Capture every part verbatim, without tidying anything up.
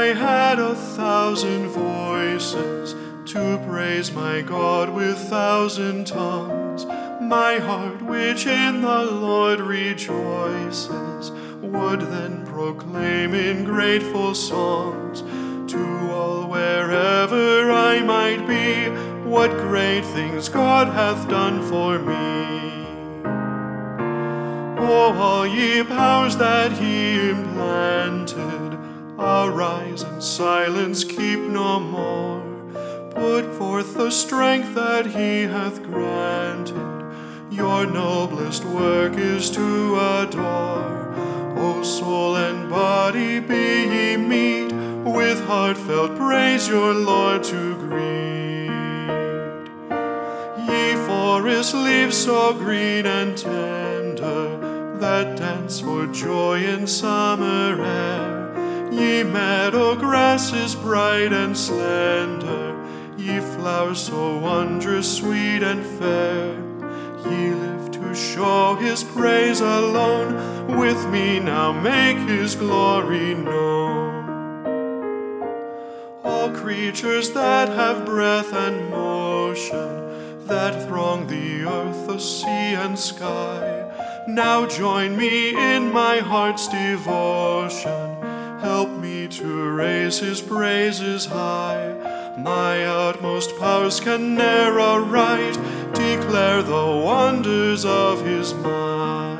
I had a thousand voices to praise my God with thousand tongues, my heart which in the Lord rejoices would then proclaim in grateful songs to all wherever I might be what great things God hath done for me. O all ye powers that he implanted, arise and silence keep no more. Put forth the strength that he hath granted. Your noblest work is to adore. O soul and body, be ye meet, with heartfelt praise your Lord to greet. Ye forest leaves so green and tender, that dance for joy in summer air. Ye meadow grasses bright and slender, ye flowers so wondrous sweet and fair, ye live to show his praise alone. With me now make his glory known. All creatures that have breath and motion, that throng the earth, the sea and sky, now join me in my heart's devotion. Help me to raise his praises high. My utmost powers can ne'er aright declare the wonders of his might.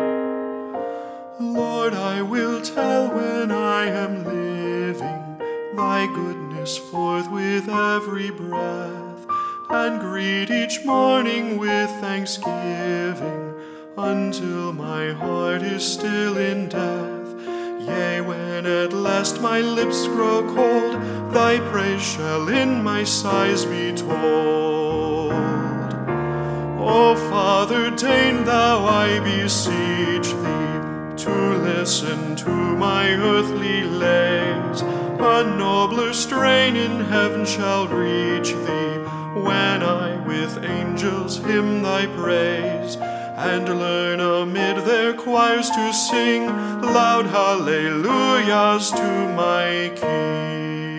Lord, I will tell when I am living thy goodness forth with every breath, and greet each morning with thanksgiving until my heart is still in death. Yea, when at last my lips grow cold, thy praise shall in my sighs be told. O Father, deign thou, I beseech thee, to listen to my earthly lays. A nobler strain in heaven shall reach thee, when I with angels hymn thy praise, and learn amid their choirs to sing loud hallelujahs to my King.